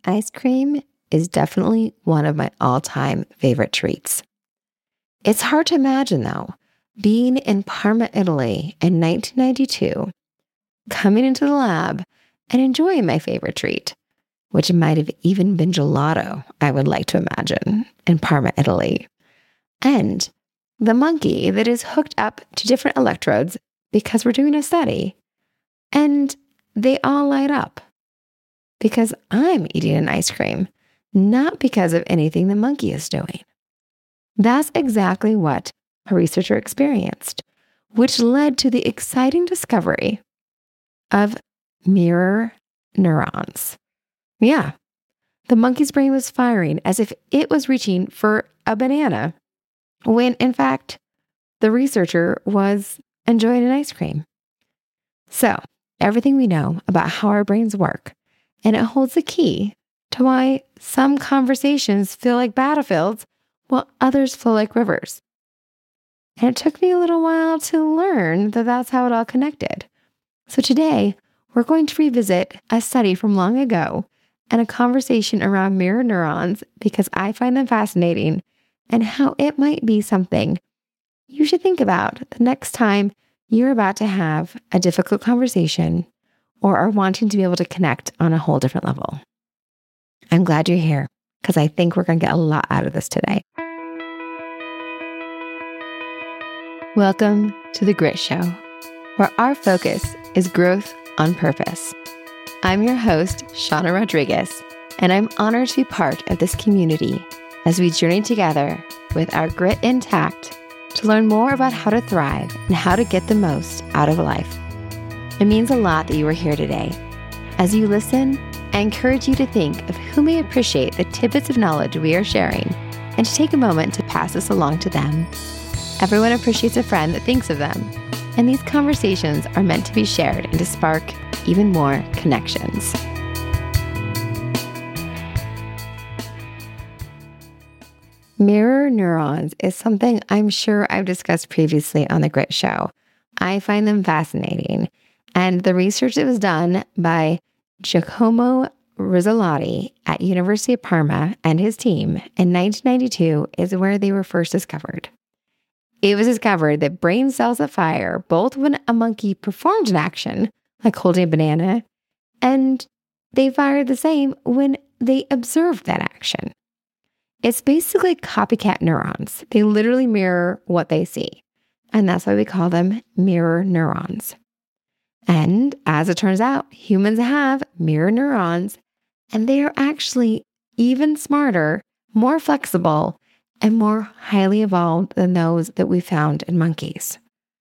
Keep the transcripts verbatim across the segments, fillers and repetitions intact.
ice cream is definitely one of my all-time favorite treats. It's hard to imagine, though, being in Parma, Italy in nineteen ninety-two, coming into the lab and enjoying my favorite treat, which might have even been gelato, I would like to imagine, in Parma, Italy. And the monkey that is hooked up to different electrodes because we're doing a study, and they all light up because I'm eating an ice cream, not because of anything the monkey is doing. That's exactly what a researcher experienced, which led to the exciting discovery of mirror neurons. Yeah, the monkey's brain was firing as if it was reaching for a banana, when in fact, the researcher was enjoying an ice cream. So, everything we know about how our brains work, and it holds the key to why some conversations feel like battlefields while others flow like rivers. And it took me a little while to learn that that's how it all connected. So today, we're going to revisit a study from long ago and a conversation around mirror neurons because I find them fascinating and how it might be something you should think about the next time you're about to have a difficult conversation or are wanting to be able to connect on a whole different level. I'm glad you're here because I think we're going to get a lot out of this today. Welcome to The Grit Show, where our focus is growth on purpose. I'm your host, Shauna Rodriguez, and I'm honored to be part of this community as we journey together with our grit intact to learn more about how to thrive and how to get the most out of life. It means a lot that you are here today. As you listen, I encourage you to think of who may appreciate the tidbits of knowledge we are sharing and to take a moment to pass this along to them. Everyone appreciates a friend that thinks of them, and these conversations are meant to be shared and to spark even more connections. Mirror neurons is something I'm sure I've discussed previously on The Grit Show. I find them fascinating, and the research that was done by Giacomo Rizzolatti at University of Parma and his team in nineteen ninety-two is where they were first discovered. It was discovered that brain cells that fire both when a monkey performed an action, like holding a banana, and they fired the same when they observed that action. It's basically copycat neurons. They literally mirror what they see. And that's why we call them mirror neurons. And as it turns out, humans have mirror neurons, and they are actually even smarter, more flexible, and more highly evolved than those that we found in monkeys.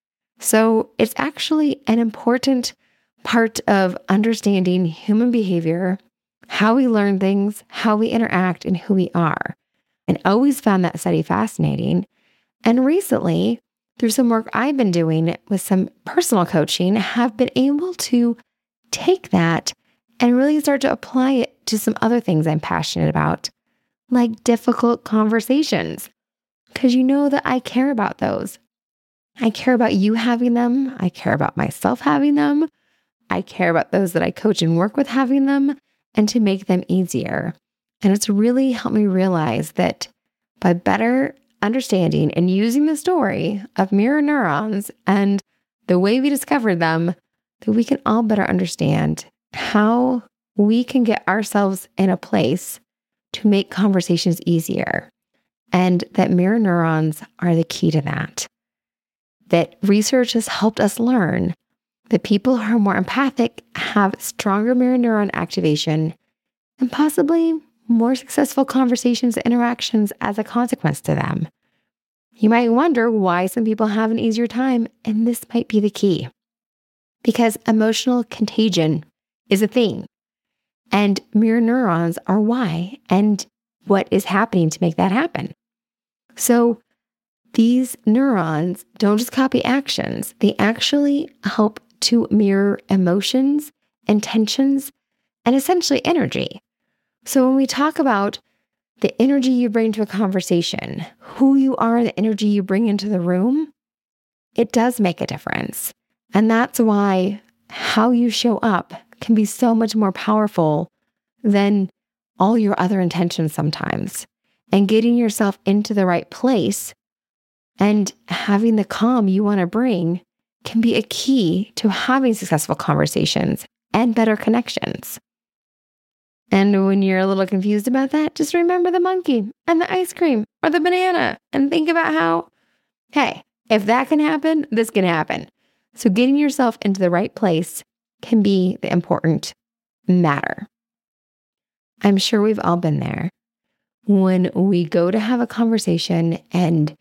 So it's actually an important part of understanding human behavior, how we learn things, how we interact, and who we are. And always found that study fascinating. And recently, through some work I've been doing with some personal coaching, have been able to take that and really start to apply it to some other things I'm passionate about, like difficult conversations, because you know that I care about those. I care about you having them. I care about myself having them. I care about those that I coach and work with having them, and to make them easier. And it's really helped me realize that by better understanding and using the story of mirror neurons and the way we discovered them, that we can all better understand how we can get ourselves in a place to make conversations easier. And that mirror neurons are the key to that. That research has helped us learn that people who are more empathic have stronger mirror neuron activation and possibly more successful conversations and interactions as a consequence to them. You might wonder why some people have an easier time, and this might be the key. Because emotional contagion is a thing, and mirror neurons are why and what is happening to make that happen. So these neurons don't just copy actions, they actually help to mirror emotions, intentions, and essentially energy. So when we talk about the energy you bring to a conversation, who you are, the energy you bring into the room, it does make a difference. And that's why how you show up can be so much more powerful than all your other intentions sometimes. And getting yourself into the right place and having the calm you want to bring can be a key to having successful conversations and better connections. And when you're a little confused about that, just remember the monkey and the ice cream or the banana and think about how, hey, if that can happen, this can happen. So getting yourself into the right place can be the important matter. I'm sure we've all been there when we go to have a conversation and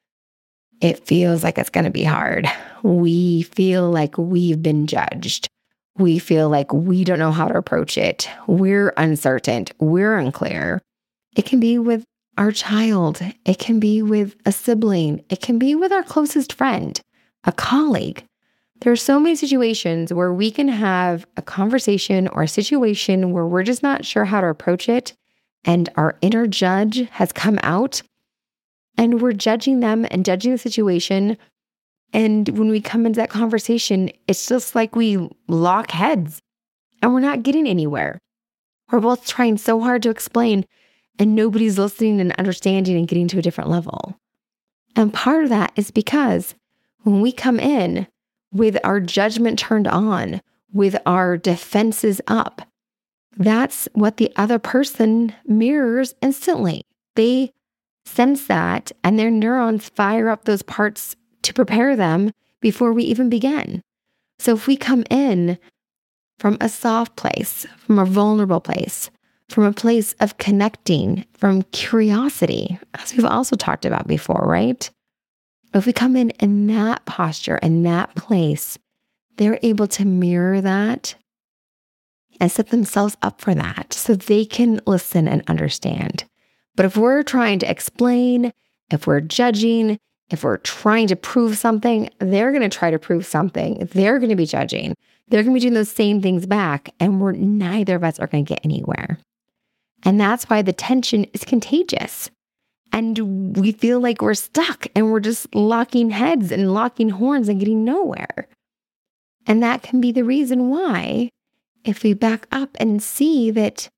it feels like it's going to be hard. We feel like we've been judged. We feel like we don't know how to approach it. We're uncertain. We're unclear. It can be with our child. It can be with a sibling. It can be with our closest friend, a colleague. There are so many situations where we can have a conversation or a situation where we're just not sure how to approach it, and our inner judge has come out, and we're judging them and judging the situation. And when we come into that conversation, it's just like we lock heads and we're not getting anywhere. We're both trying so hard to explain and nobody's listening and understanding and getting to a different level. And part of that is because when we come in with our judgment turned on, with our defenses up, that's what the other person mirrors instantly. They sense that and their neurons fire up those parts to prepare them before we even begin. So if we come in from a soft place, from a vulnerable place, from a place of connecting, from curiosity, as we've also talked about before, right? If we come in in that posture, in that place, they're able to mirror that and set themselves up for that so they can listen and understand. But if we're trying to explain, if we're judging, if we're trying to prove something, they're going to try to prove something. They're going to be judging. They're going to be doing those same things back, and we're neither of us are going to get anywhere. And that's why the tension is contagious. And we feel like we're stuck and we're just locking heads and locking horns and getting nowhere. And that can be the reason why, if we back up and see that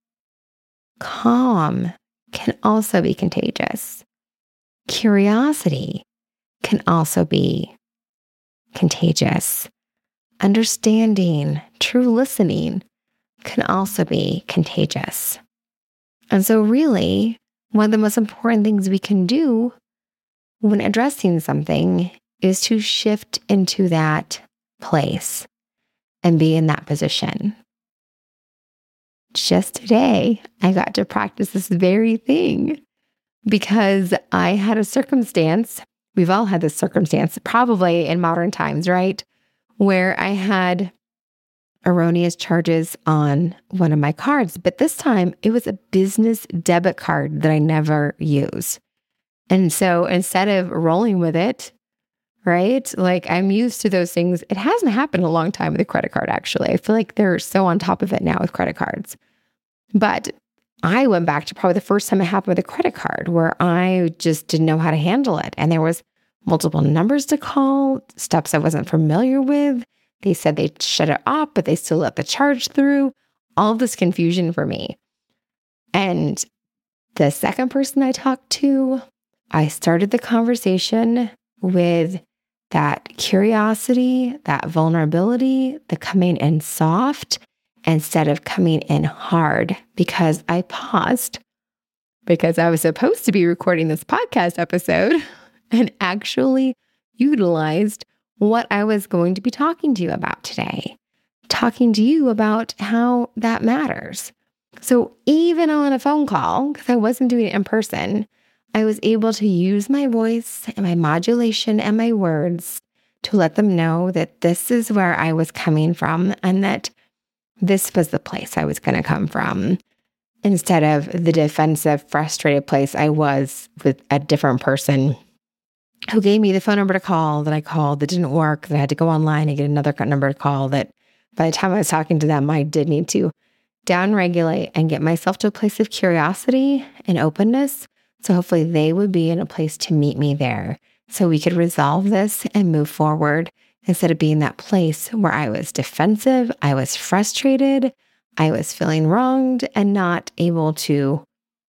calm can also be contagious, curiosity can also be contagious, understanding, true listening can also be contagious. And so really, one of the most important things we can do when addressing something is to shift into that place and be in that position. Just today, I got to practice this very thing because I had a circumstance, we've all had this circumstance, probably in modern times, right? Where I had erroneous charges on one of my cards, but this time it was a business debit card that I never use. And so instead of rolling with it, right? Like I'm used to those things. It hasn't happened in a long time with a credit card, actually. I feel like they're so on top of it now with credit cards. But I went back to probably the first time it happened with a credit card where I just didn't know how to handle it. And there was multiple numbers to call, steps I wasn't familiar with. They said they'd shut it off, but they still let the charge through. All this confusion for me. And the second person I talked to, I started the conversation with that curiosity, that vulnerability, the coming in soft instead of coming in hard, because I paused because I was supposed to be recording this podcast episode and actually utilized what I was going to be talking to you about today, talking to you about how that matters. So even on a phone call, because I wasn't doing it in person, I was able to use my voice and my modulation and my words to let them know that this is where I was coming from and that this was the place I was going to come from, instead of the defensive, frustrated place I was with a different person who gave me the phone number to call that I called that didn't work, that I had to go online and get another number to call that by the time I was talking to them, I did need to downregulate and get myself to a place of curiosity and openness. So hopefully they would be in a place to meet me there so we could resolve this and move forward instead of being that place where I was defensive, I was frustrated, I was feeling wronged and not able to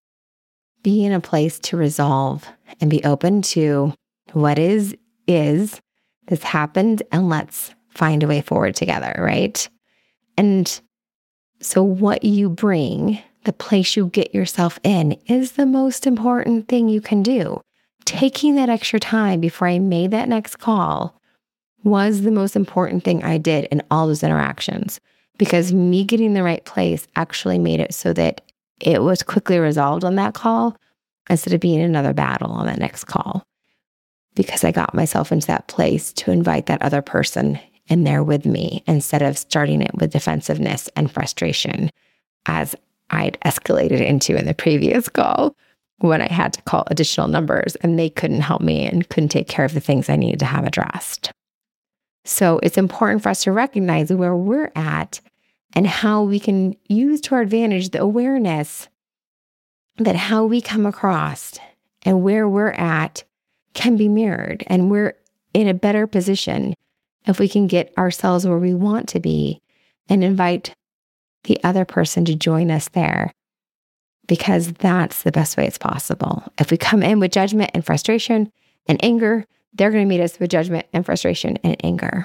be in a place to resolve and be open to what is, is, this happened, and let's find a way forward together, right? And so what you bring, the place you get yourself in, is the most important thing you can do. Taking that extra time before I made that next call was the most important thing I did in all those interactions, because me getting the right place actually made it so that it was quickly resolved on that call instead of being another battle on that next call, because I got myself into that place to invite that other person in there with me instead of starting it with defensiveness and frustration as I'd escalated into in the previous call when I had to call additional numbers and they couldn't help me and couldn't take care of the things I needed to have addressed. So it's important for us to recognize where we're at and how we can use to our advantage the awareness that how we come across and where we're at can be mirrored, and we're in a better position if we can get ourselves where we want to be and invite the other person to join us there, because that's the best way it's possible. If we come in with judgment and frustration and anger, they're going to meet us with judgment and frustration and anger.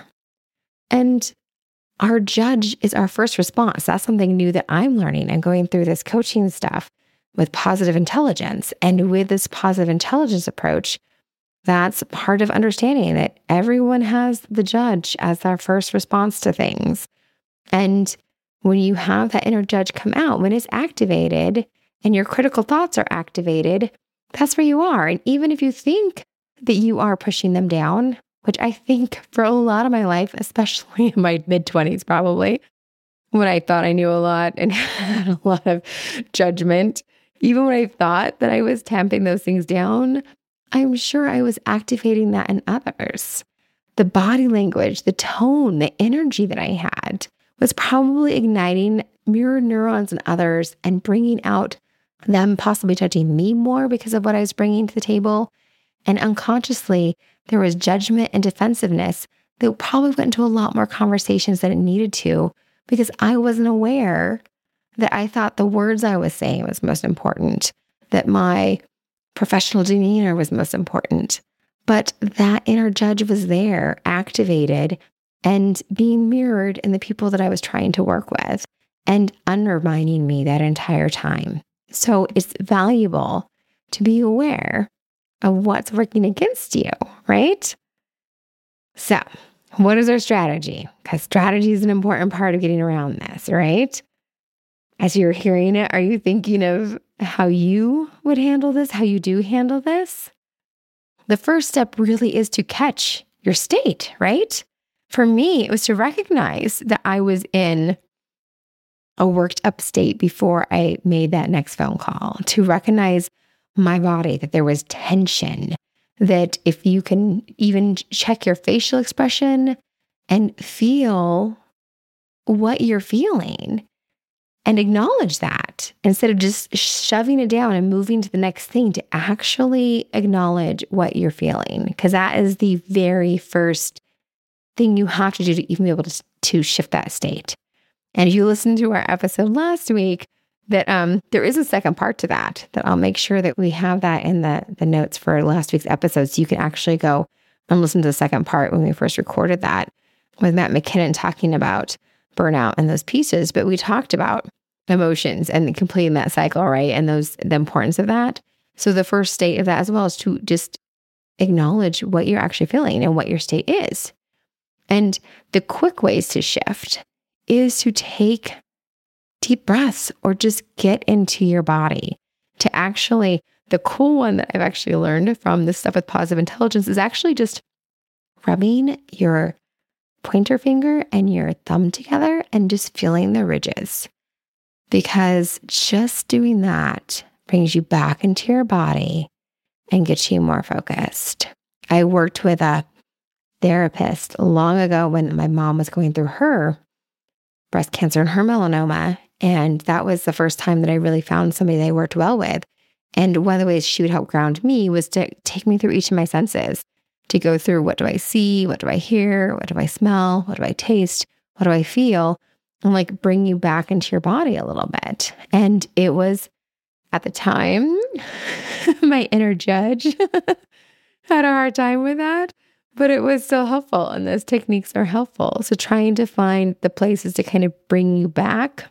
And our judge is our first response. That's something new that I'm learning and going through this coaching stuff with positive intelligence. And with this positive intelligence approach, that's part of understanding that everyone has the judge as their first response to things. And when you have that inner judge come out, when it's activated and your critical thoughts are activated, that's where you are. And even if you think that you are pushing them down, which I think for a lot of my life, especially in my mid-twenties probably, when I thought I knew a lot and had a lot of judgment, even when I thought that I was tamping those things down, I'm sure I was activating that in others. The body language, the tone, the energy that I had was probably igniting mirror neurons in others and bringing out them possibly judging me more because of what I was bringing to the table. And unconsciously, there was judgment and defensiveness that probably went into a lot more conversations than it needed to, because I wasn't aware that I thought the words I was saying was most important, that my professional demeanor was most important. But that inner judge was there, activated, and being mirrored in the people that I was trying to work with and undermining me that entire time. So it's valuable to be aware of what's working against you, right? So what is our strategy? Because strategy is an important part of getting around this, right? As you're hearing it, are you thinking of how you would handle this, how you do handle this? The first step really is to catch your state, right? For me, it was to recognize that I was in a worked up state before I made that next phone call, to recognize my body, that there was tension, that if you can even check your facial expression and feel what you're feeling and acknowledge that instead of just shoving it down and moving to the next thing, to actually acknowledge what you're feeling, because that is the very first thing you have to do to even be able to, to shift that state. And if you listened to our episode last week, that um, there is a second part to that, that I'll make sure that we have that in the, the notes for last week's episode. So you can actually go and listen to the second part when we first recorded that with Matt McKinnon talking about burnout and those pieces. But we talked about emotions and completing that cycle, right? And those the importance of that. So the first state of that as well is to just acknowledge what you're actually feeling and what your state is. And the quick ways to shift is to take deep breaths or just get into your body. To actually, the cool one that I've actually learned from this stuff with positive intelligence is actually just rubbing your pointer finger and your thumb together and just feeling the ridges. Because just doing that brings you back into your body and gets you more focused. I worked with a therapist long ago when my mom was going through her breast cancer and her melanoma. And that was the first time that I really found somebody that I worked well with. And one of the ways she would help ground me was to take me through each of my senses, to go through what do I see, what do I hear, what do I smell, what do I taste, what do I feel, and like bring you back into your body a little bit. And it was at the time, my inner judge had a hard time with that, but it was so helpful. And those techniques are helpful. So trying to find the places to kind of bring you back,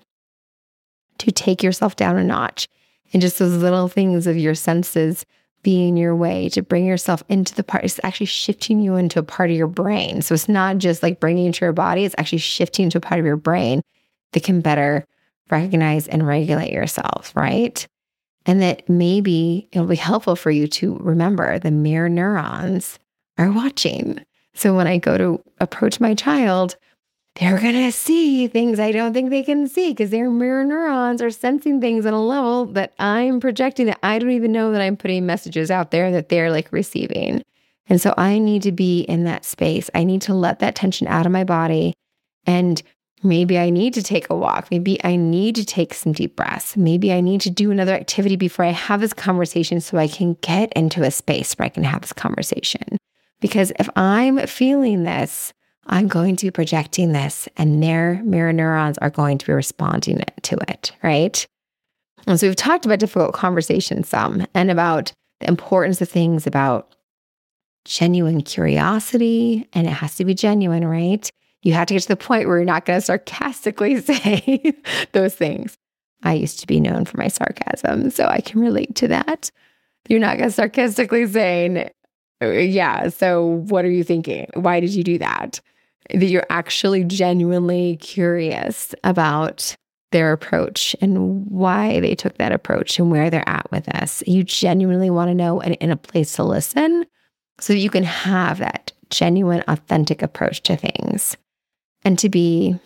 to take yourself down a notch, and just those little things of your senses being your way to bring yourself into the part. It's actually shifting you into a part of your brain. So it's not just like bringing you into your body, it's actually shifting to a part of your brain that can better recognize and regulate yourself, right? And that maybe it'll be helpful for you to remember the mirror neurons are watching. So when I go to approach my child, they're going to see things I don't think they can see because their mirror neurons are sensing things on a level that I'm projecting that I don't even know that I'm putting messages out there that they're like receiving. And so I need to be in that space. I need to let that tension out of my body. And maybe I need to take a walk. Maybe I need to take some deep breaths. Maybe I need to do another activity before I have this conversation so I can get into a space where I can have this conversation. Because if I'm feeling this, I'm going to be projecting this, and their mirror neurons are going to be responding to it, right? And so we've talked about difficult conversations some, and about the importance of things about genuine curiosity, and it has to be genuine, right? You have to get to the point where you're not going to sarcastically say those things. I used to be known for my sarcasm, so I can relate to that. You're not going to sarcastically say, yeah, so what are you thinking? Why did you do that? That you're actually genuinely curious about their approach and why they took that approach and where they're at with us. You genuinely want to know and in a place to listen so that you can have that genuine, authentic approach to things and to be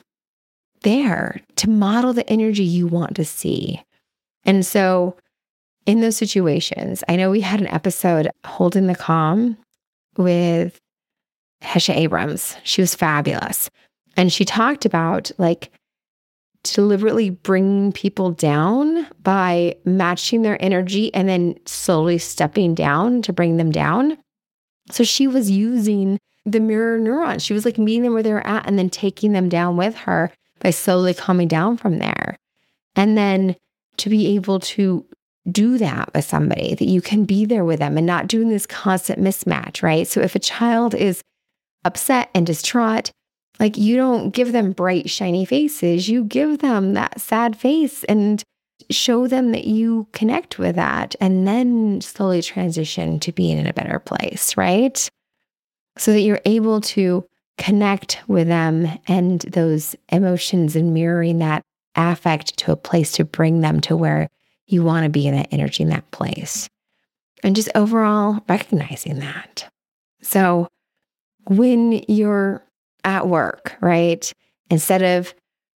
there to model the energy you want to see. And so in those situations, I know we had an episode, Holding the Calm, with Hesha Abrams. She was fabulous. And she talked about like deliberately bringing people down by matching their energy and then slowly stepping down to bring them down. So she was using the mirror neurons. She was like meeting them where they were at and then taking them down with her by slowly coming down from there. And then to be able to do that with somebody, that you can be there with them and not doing this constant mismatch, right? So if a child is upset and distraught, like you don't give them bright, shiny faces. You give them that sad face and show them that you connect with that and then slowly transition to being in a better place, right? So that you're able to connect with them and those emotions and mirroring that affect to a place to bring them to where you want to be in that energy in that place. And just overall recognizing that. So when you're at work, right, instead of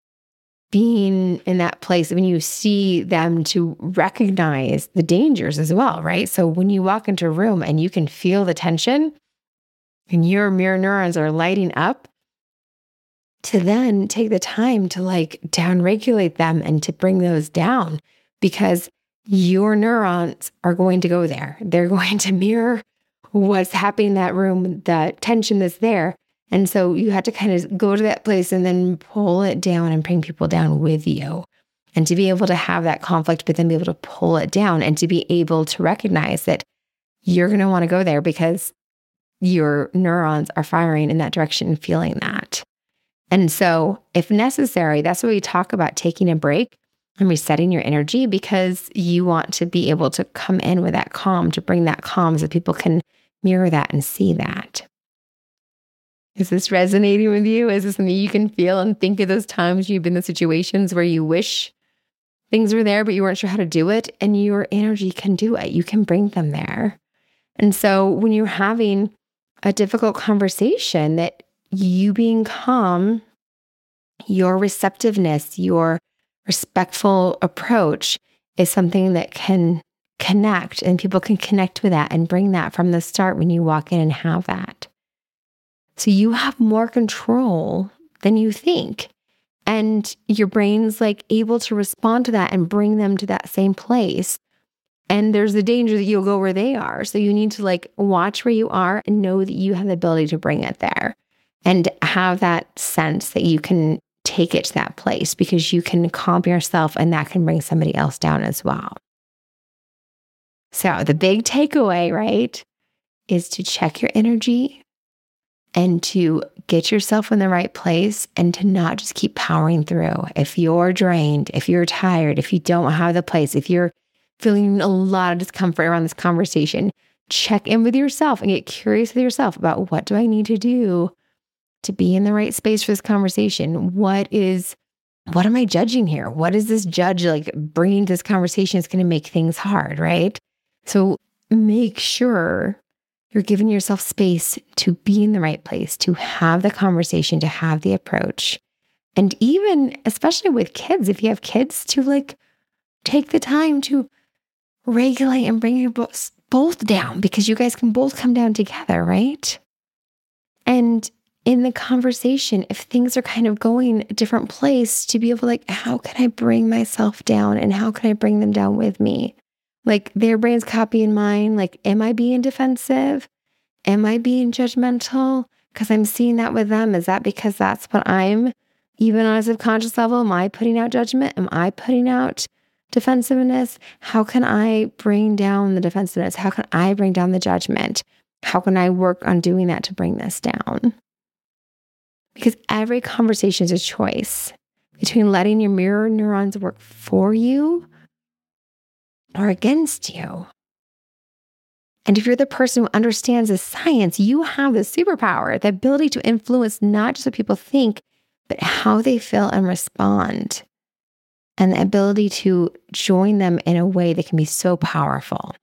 being in that place, when you see them, to recognize the dangers as well, right? So when you walk into a room and you can feel the tension and your mirror neurons are lighting up, to then take the time to like downregulate them and to bring those down, because your neurons are going to go there. They're going to mirror what's happening in that room, the tension that's there. And so you have to kind of go to that place and then pull it down and bring people down with you. And to be able to have that conflict, but then be able to pull it down and to be able to recognize that you're going to want to go there because your neurons are firing in that direction and feeling that. And so if necessary, that's why we talk about taking a break and resetting your energy, because you want to be able to come in with that calm, to bring that calm so people can mirror that and see that. Is this resonating with you? Is this something you can feel and think of those times you've been in situations where you wish things were there, but you weren't sure how to do it, and your energy can do it. You can bring them there. And so when you're having a difficult conversation, that you being calm, your receptiveness, your respectful approach is something that can connect, and people can connect with that and bring that from the start when you walk in and have that. So you have more control than you think. And your brain's like able to respond to that and bring them to that same place. And there's the danger that you'll go where they are. So you need to like watch where you are and know that you have the ability to bring it there and have that sense that you can take it to that place, because you can calm yourself and that can bring somebody else down as well. So the big takeaway, right, is to check your energy and to get yourself in the right place and to not just keep powering through. If you're drained, if you're tired, if you don't have the place, if you're feeling a lot of discomfort around this conversation, check in with yourself and get curious with yourself about, what do I need to do to be in the right space for this conversation? What is, what am I judging here? What is this judge like bringing to this conversation that's going to make things hard, right? So make sure you're giving yourself space to be in the right place, to have the conversation, to have the approach. And even, especially with kids, if you have kids, to like take the time to regulate and bring your both both down, because you guys can both come down together, right? And in the conversation, if things are kind of going a different place, to be able to like, how can I bring myself down and how can I bring them down with me? Like their brain's copying mine. Like, am I being defensive? Am I being judgmental? Because I'm seeing that with them. Is that because that's what I'm, even on a subconscious level, am I putting out judgment? Am I putting out defensiveness? How can I bring down the defensiveness? How can I bring down the judgment? How can I work on doing that to bring this down? Because every conversation is a choice between letting your mirror neurons work for you or against you. And if you're the person who understands the science, you have the superpower, the ability to influence not just what people think, but how they feel and respond. And the ability to join them in a way that can be so powerful.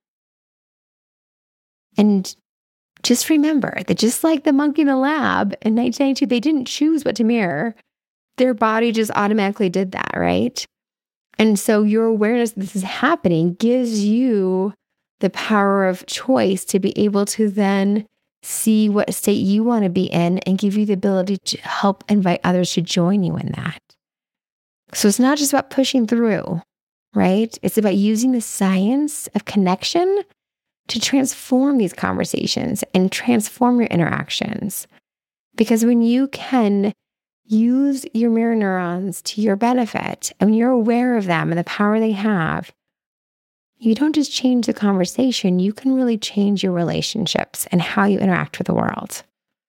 And just remember that just like the monkey in the lab in nineteen ninety-two, they didn't choose what to mirror. Their body just automatically did that, right? And so your awareness that this is happening gives you the power of choice to be able to then see what state you want to be in and give you the ability to help invite others to join you in that. So it's not just about pushing through, right? It's about using the science of connection to transform these conversations and transform your interactions. Because when you can use your mirror neurons to your benefit and you're aware of them and the power they have, you don't just change the conversation, you can really change your relationships and how you interact with the world.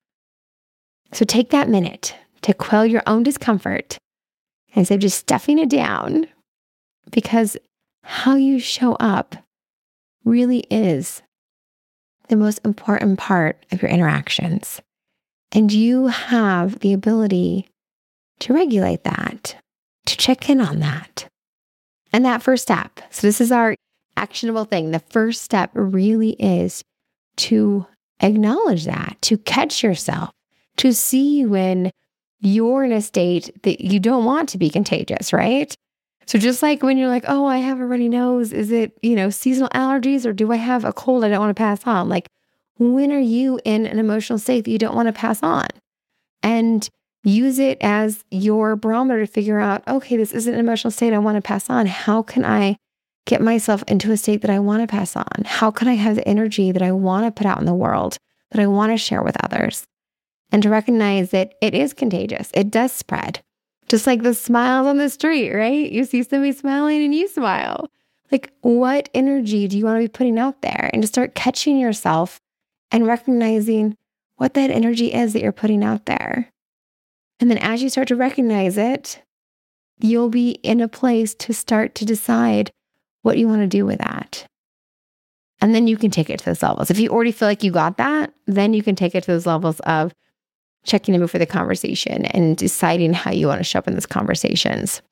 So take that minute to quell your own discomfort instead of just stuffing it down, because how you show up really is the most important part of your interactions. And you have the ability to regulate that, to check in on that. And that first step, so this is our actionable thing. The first step really is to acknowledge that, to catch yourself, to see when you're in a state that you don't want to be contagious, right? So just like when you're like, oh, I have a runny nose, is it, you know, seasonal allergies, or do I have a cold I don't want to pass on? Like, when are you in an emotional state that you don't want to pass on? And use it as your barometer to figure out, okay, this isn't an emotional state I want to pass on. How can I get myself into a state that I want to pass on? How can I have the energy that I want to put out in the world, that I want to share with others? And to recognize that it is contagious. It does spread. Just like the smiles on the street, right? You see somebody smiling and you smile. Like, what energy do you want to be putting out there? And to start catching yourself and recognizing what that energy is that you're putting out there. And then as you start to recognize it, you'll be in a place to start to decide what you want to do with that. And then you can take it to those levels. If you already feel like you got that, then you can take it to those levels of checking in before the conversation and deciding how you want to show up in those conversations.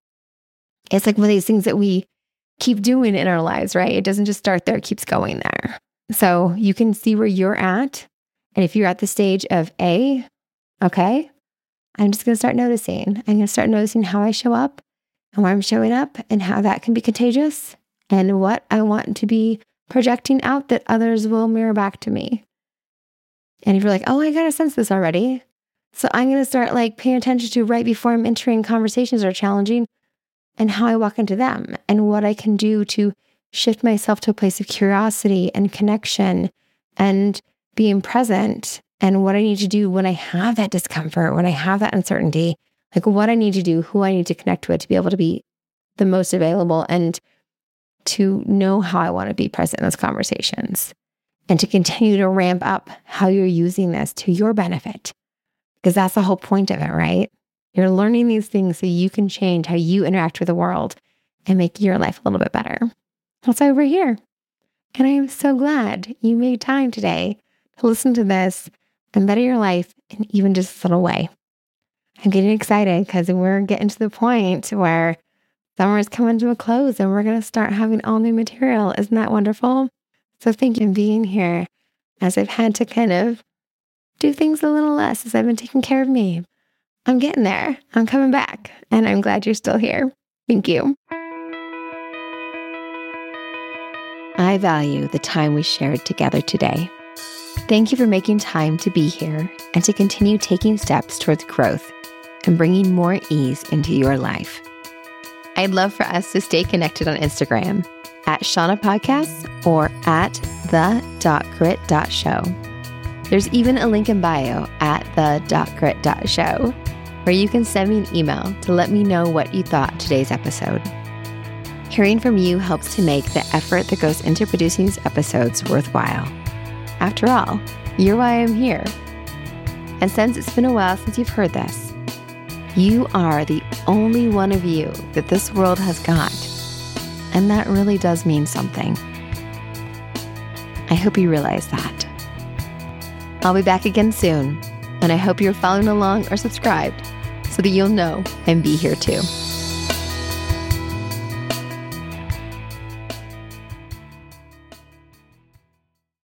It's like one of these things that we keep doing in our lives, right? It doesn't just start there, it keeps going there. So you can see where you're at. And if you're at the stage of A, okay, I'm just going to start noticing. I'm going to start noticing how I show up and where I'm showing up and how that can be contagious and what I want to be projecting out that others will mirror back to me. And if you're like, oh, I got to sense this already. So I'm going to start like paying attention to right before I'm entering conversations that are challenging and how I walk into them and what I can do to shift myself to a place of curiosity and connection and being present, and what I need to do when I have that discomfort, when I have that uncertainty, like what I need to do, who I need to connect with to be able to be the most available and to know how I want to be present in those conversations and to continue to ramp up how you're using this to your benefit. Because that's the whole point of it, right? You're learning these things so you can change how you interact with the world and make your life a little bit better. That's why we're here. And I am so glad you made time today to listen to this and better your life in even just a little way. I'm getting excited because we're getting to the point where summer is coming to a close and we're going to start having all new material. Isn't that wonderful? So thank you for being here as I've had to kind of do things a little less as I've been taking care of me. I'm getting there. I'm coming back and I'm glad you're still here. Thank you. I value the time we shared together today. Thank you for making time to be here and to continue taking steps towards growth and bringing more ease into your life. I'd love for us to stay connected on Instagram at Shannah Podcasts or at the dot grit dot show. There's even a link in bio at the dot grit dot show where you can send me an email to let me know what you thought today's episode. Hearing from you helps to make the effort that goes into producing these episodes worthwhile. After all, you're why I'm here. And since it's been a while since you've heard this, you are the only one of you that this world has got. And that really does mean something. I hope you realize that. I'll be back again soon, and I hope you're following along or subscribed so that you'll know and be here too.